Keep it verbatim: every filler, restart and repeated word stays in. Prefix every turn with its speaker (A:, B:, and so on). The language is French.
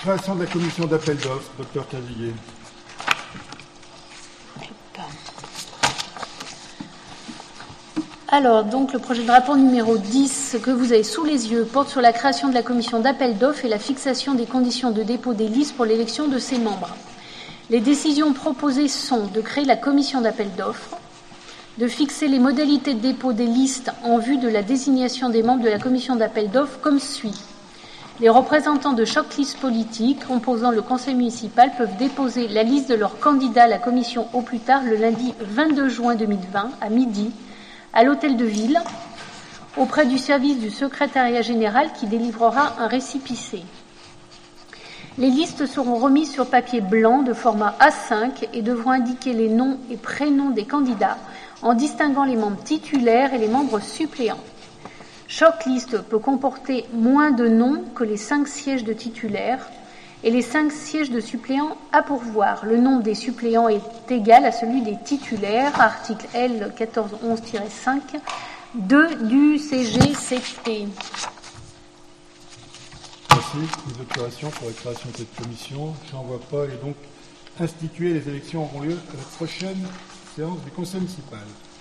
A: Création de la commission d'appel d'offres, docteur Caviguier.
B: Alors, donc, le projet de rapport numéro dix que vous avez sous les yeux porte sur la création de la commission d'appel d'offres et la fixation des conditions de dépôt des listes pour l'élection de ses membres. Les décisions proposées sont de créer la commission d'appel d'offres, de fixer les modalités de dépôt des listes en vue de la désignation des membres de la commission d'appel d'offres comme suit. Les représentants de chaque liste politique composant le conseil municipal peuvent déposer la liste de leurs candidats à la commission au plus tard le lundi vingt-deux juin deux mille vingt à midi à l'hôtel de ville auprès du service du secrétariat général qui délivrera un récépissé. Les listes seront remises sur papier blanc de format A cinq et devront indiquer les noms et prénoms des candidats en distinguant les membres titulaires et les membres suppléants. Chaque liste peut comporter moins de noms que les cinq sièges de titulaires et les cinq sièges de suppléants à pourvoir. Le nombre des suppléants est égal à celui des titulaires, article L quatorze onze tiret cinq, deux du C G C T.
A: Merci. Les observations pour la création de cette commission, je n'en vois pas, et donc instituer les élections auront lieu à la prochaine séance du conseil municipal.